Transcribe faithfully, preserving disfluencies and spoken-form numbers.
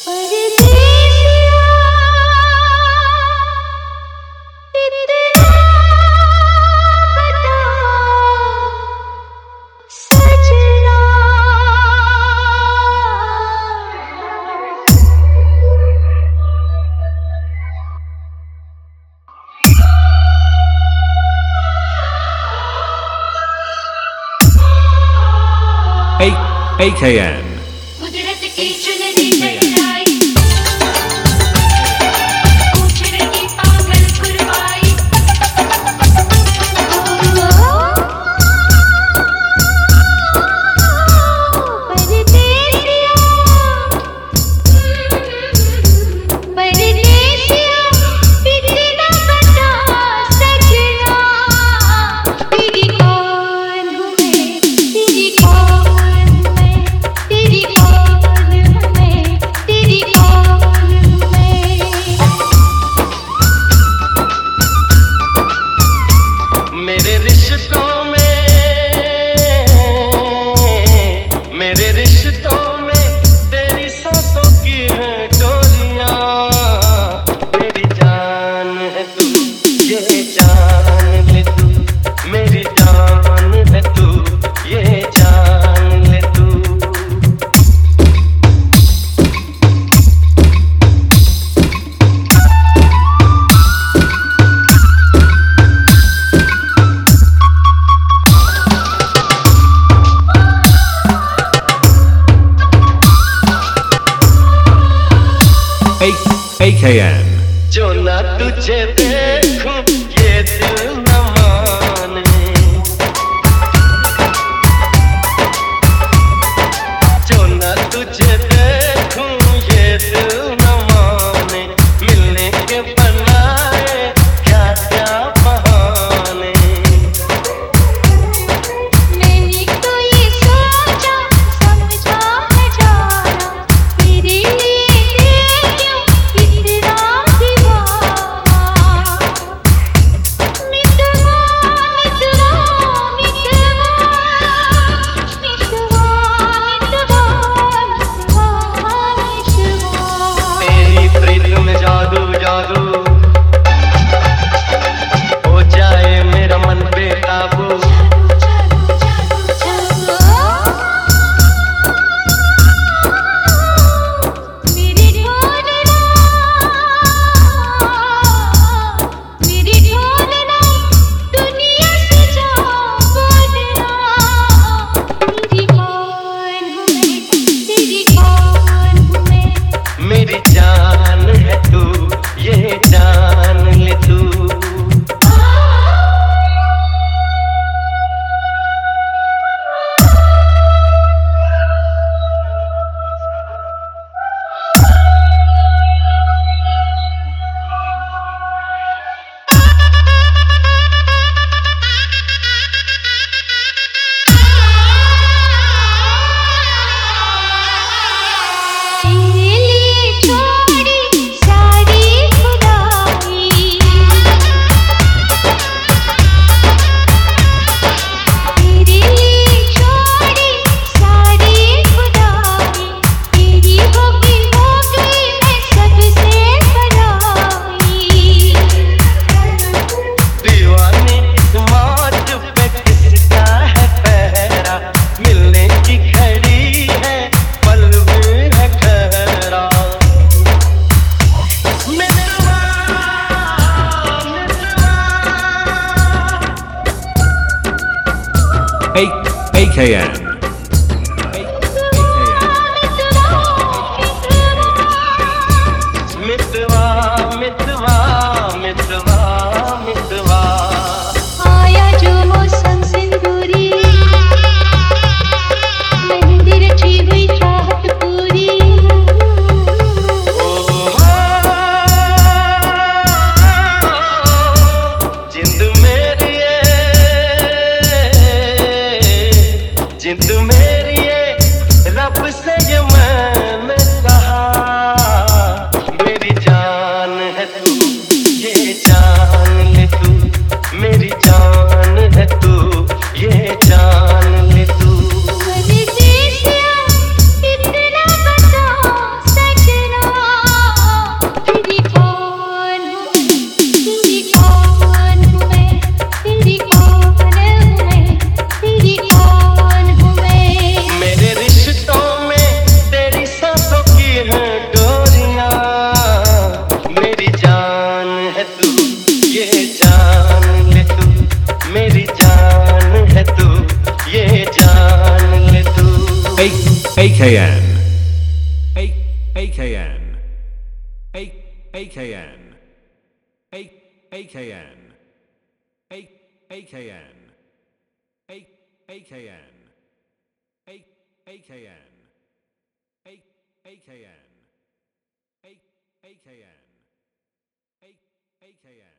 A K N A K N जो ना तुझे देखूं ये दिल न माने, जो ना तुझे देखूं ये दिल न माने, मिलने के बनाए क्या क्या बहाने। मैंने तो ये सोचा समझा है जाना, तेरे लिए क्यों इतना दीवाना। मितवा मितवा मितवा मितवा मितवा। तेरी प्रीत में जादू जादू हो जाए मेरा मन बेकाबू। मेरी जान है तू ये जान ले तू। A K N मितवा मितवा मितवा मितवा। आया जो मौसम सिंदूरी, मेहंदी रची हुई चाहत पूरी। जिंद मेरी जिंद A K N. A A K N. A A K N. A A K N. A A K N. A A K N. A A K N. A A K N. A A K N. A A K N.